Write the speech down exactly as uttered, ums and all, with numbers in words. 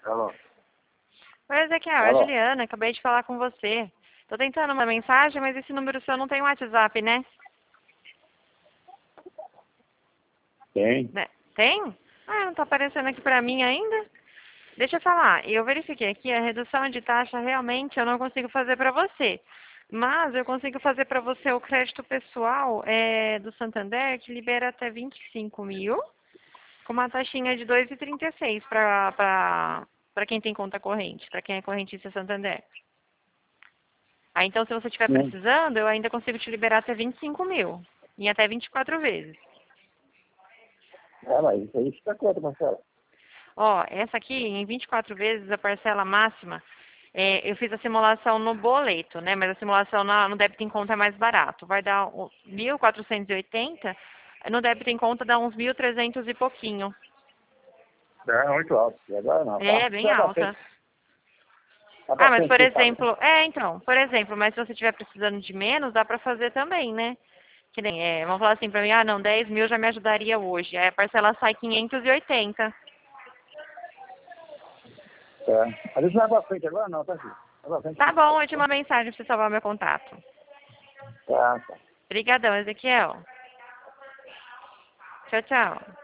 Alô? Oi, Ezequiel, é a Alô? Juliana, acabei de falar com você. Tô tentando uma mensagem, mas esse número seu não tem WhatsApp, né? Tem? Né? Tem? Ah, não tá aparecendo aqui pra mim ainda? Deixa eu falar, eu verifiquei aqui, a redução de taxa realmente eu não consigo fazer pra você. Mas eu consigo fazer pra você o crédito pessoal é, do Santander, que libera até vinte e cinco mil, com uma taxinha de dois vírgula trinta e seis para para para quem tem conta corrente, para quem é correntista Santander. Aí então, se você estiver Sim. precisando, eu ainda consigo te liberar até vinte e cinco mil, em até vinte e quatro vezes. Ah, mas isso aí fica quanto, Marcelo? Ó, essa aqui, em vinte e quatro vezes, a parcela máxima, é, eu fiz a simulação no boleto, né? Mas a simulação na- no débito em conta é mais barato. Vai dar um- mil quatrocentos e oitenta, no débito em conta dá uns mil e trezentos e pouquinho. É muito alto. E agora não, tá? É, bem Dá bastante. alta. Dá Ah, mas bastante por que paga. exemplo, é, então, por exemplo, mas se você estiver precisando de menos, dá pra fazer também, né? Que nem, é, vamos falar assim pra mim, ah, não, dez mil já me ajudaria hoje. Aí a parcela sai quinhentos e oitenta. É. Mas isso não é pra frente agora não, tá, filho? É pra frente Tá não. bom, eu te mando mensagem pra você salvar meu contato. Tá, tá. Obrigadão, Ezequiel. Tchau, tchau.